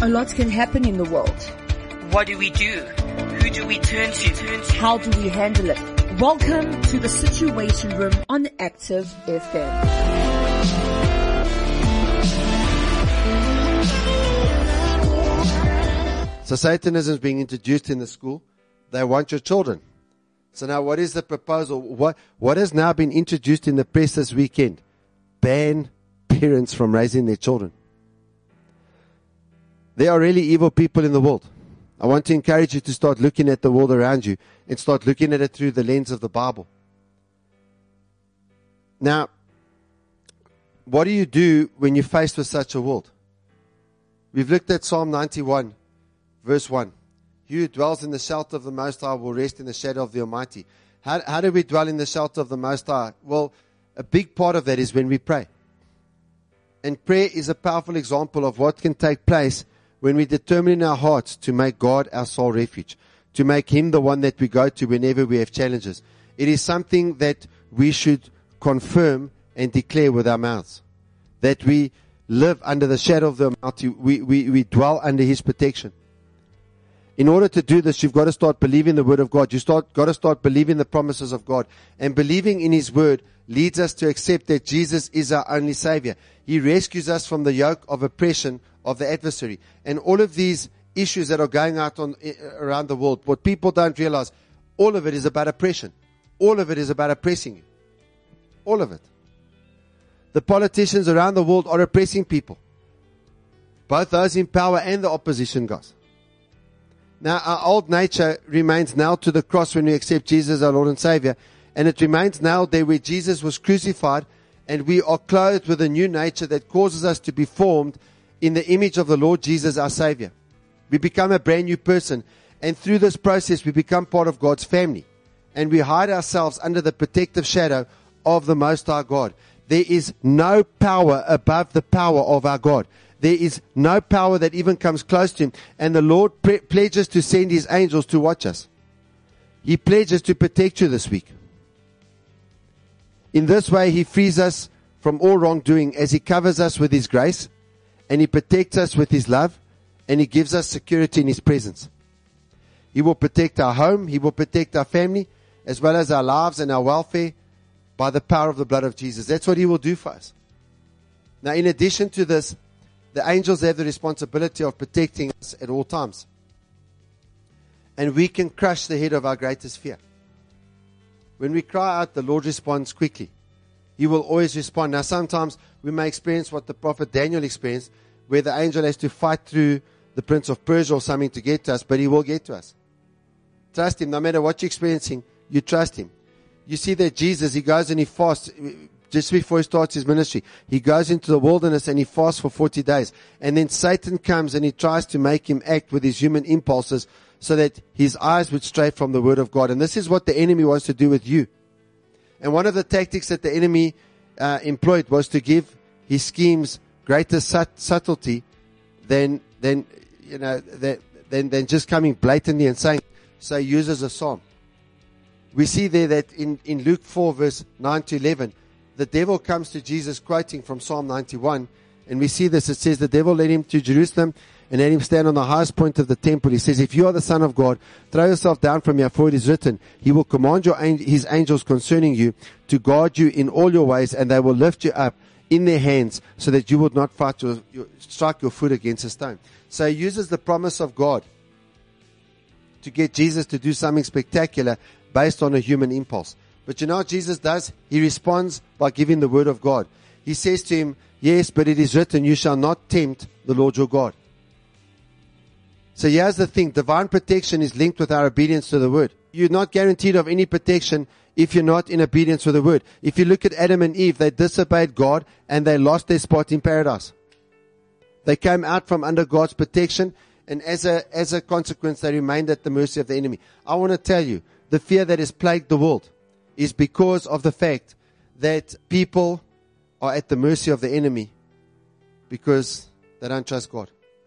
A lot can happen in the world. What do we do? Who do we turn to? How do we handle it? Welcome to the Situation Room on Active FM. So Satanism is being introduced in the school. They want your children. So now what is the proposal? What has now been introduced in the press this weekend? Ban parents from raising their children. There are really evil people in the world. I want to encourage you to start looking at the world around you and start looking at it through the lens of the Bible. Now, what do you do when you're faced with such a world? We've looked at Psalm 91, verse 1. He who dwells in the shelter of the Most High will rest in the shadow of the Almighty. How do we dwell in the shelter of the Most High? Well, a big part of that is when we pray. And prayer is a powerful example of what can take place when we determine in our hearts to make God our sole refuge, to make Him the one that we go to whenever we have challenges. It is something that we should confirm and declare with our mouths, that we live under the shadow of the Almighty. We dwell under His protection. In order to do this, you've got to start believing the Word of God. Got to start believing the promises of God. And believing in His Word leads us to accept that Jesus is our only Savior. He rescues us from the yoke of oppression of the adversary. And all of these issues that are going out around the world, what people don't realize, all of it is about oppression. All of it is about oppressing you. All of it. The politicians around the world are oppressing people. Both those in power and the opposition, guys. Now, our old nature remains nailed to the cross when we accept Jesus our Lord and Savior. And it remains nailed there where Jesus was crucified. And we are clothed with a new nature that causes us to be formed in the image of the Lord Jesus our Savior. We become a brand new person. And through this process, we become part of God's family. And we hide ourselves under the protective shadow of the Most High God. There is no power above the power of our God. There is no power that even comes close to Him. And the Lord pledges to send His angels to watch us. He pledges to protect you this week. In this way, He frees us from all wrongdoing as He covers us with His grace, and He protects us with His love, and He gives us security in His presence. He will protect our home. He will protect our family, as well as our lives and our welfare by the power of the blood of Jesus. That's what He will do for us. Now, in addition to this, the angels have the responsibility of protecting us at all times. And we can crush the head of our greatest fear. When we cry out, the Lord responds quickly. He will always respond. Now, sometimes we may experience what the prophet Daniel experienced, where the angel has to fight through the prince of Persia or something to get to us, but he will get to us. Trust Him. No matter what you're experiencing, you trust Him. You see that Jesus, He goes and He fasts. Just before He starts His ministry, He goes into the wilderness and He fasts for 40 days. And then Satan comes and he tries to make Him act with his human impulses so that his eyes would stray from the Word of God. And this is what the enemy wants to do with you. And one of the tactics that the enemy employed was to give his schemes greater subtlety than just coming blatantly and saying, so he uses a psalm. We see there that in Luke 4 verse 9 to 11, the devil comes to Jesus quoting from Psalm 91, and we see this. It says, the devil led him to Jerusalem and had him stand on the highest point of the temple. He says, if you are the Son of God, throw yourself down from here, for it is written, He will command His angels concerning you to guard you in all your ways, and they will lift you up in their hands so that you would not strike your foot against a stone. So he uses the promise of God to get Jesus to do something spectacular based on a human impulse. But you know what Jesus does? He responds by giving the word of God. He says to him, yes, but it is written, you shall not tempt the Lord your God. So here's the thing. Divine protection is linked with our obedience to the word. You're not guaranteed of any protection if you're not in obedience with the word. If you look at Adam and Eve, they disobeyed God and they lost their spot in paradise. They came out from under God's protection, and as a consequence, they remained at the mercy of the enemy. I want to tell you, the fear that has plagued the world is because of the fact that people are at the mercy of the enemy because they don't trust God.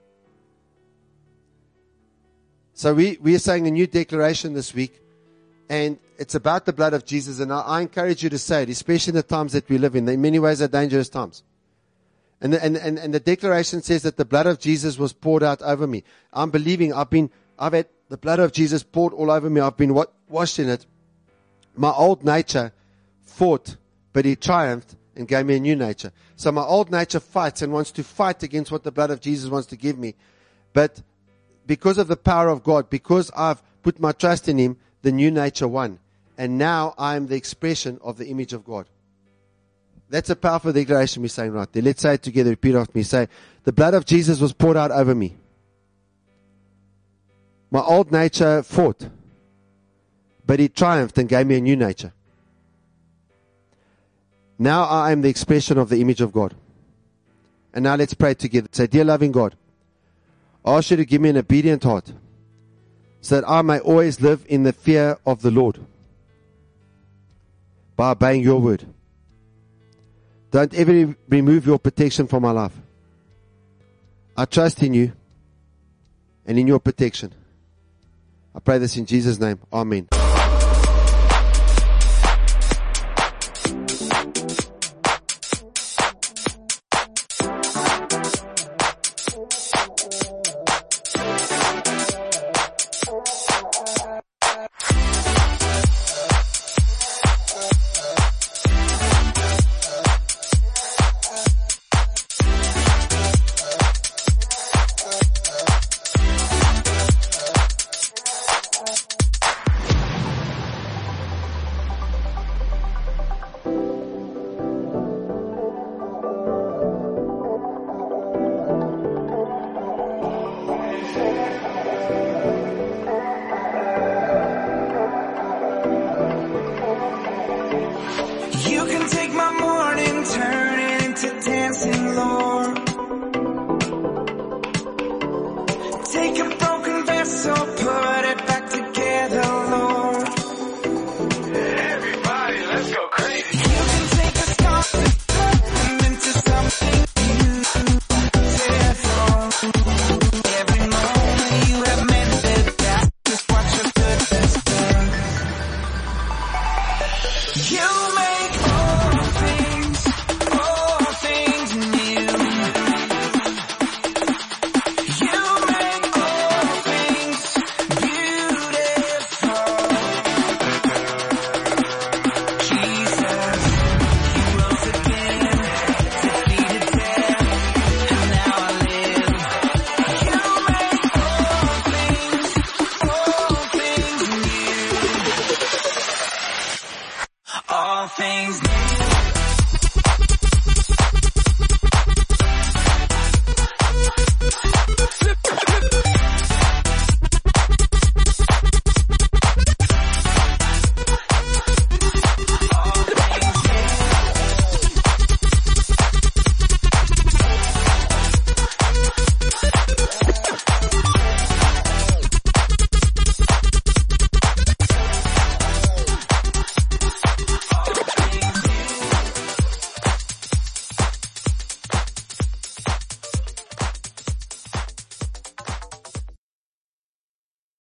So we are saying a new declaration this week, and it's about the blood of Jesus, and I encourage you to say it, especially in the times that we live in. In many ways are dangerous times. And the declaration says that the blood of Jesus was poured out over me. I'm believing I've had the blood of Jesus poured all over me. I've been washed in it. My old nature fought, but he triumphed and gave me a new nature. So my old nature fights and wants to fight against what the blood of Jesus wants to give me. But because of the power of God, because I've put my trust in him, the new nature won. And now I am the expression of the image of God. That's a powerful declaration we're saying right there. Let's say it together. Repeat after me. Say, the blood of Jesus was poured out over me. My old nature fought, but he triumphed and gave me a new nature. Now I am the expression of the image of God. And now let's pray together. Say, dear loving God, I ask you to give me an obedient heart so that I may always live in the fear of the Lord by obeying your word. Don't ever remove your protection from my life. I trust in you and in your protection. I pray this in Jesus' name. Amen.